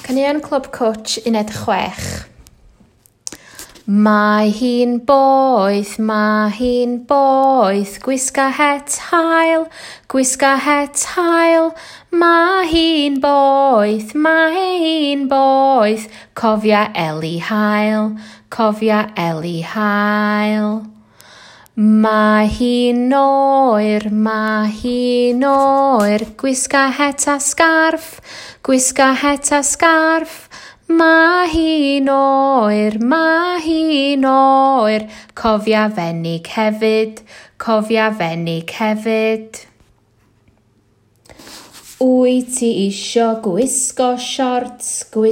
Caneuon Clwb Cwtch 16. Mae hi'n boeth, gwisga het hael, Mae hi'n boeth, cofia Eli hael, Mae hi'n oer, gwisga het a sgarff, Mae hi'n oer, cofia fenig hefyd. Wyt ti isio gwisgo siorts,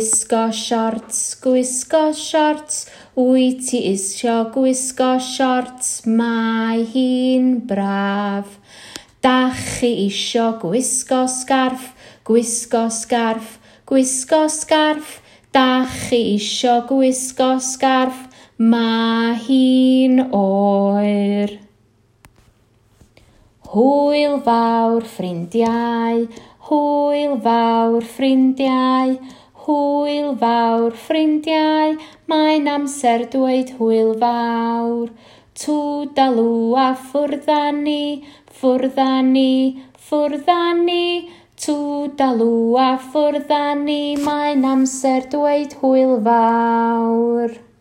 Wyt ti isio gwisgo siorts, mae hi'n braf. Dach chi isio gwisgo sgarff, Dach chi isio gwisgo sgarff, mae hi'n oer. Hwyl fawr ffrindiau, mae'n amser dweud hwyl fawr. Twdalw a ffwrdd â ni, Twdalw a ffwrdd â ni, mae'n amser dweud hwyl fawr.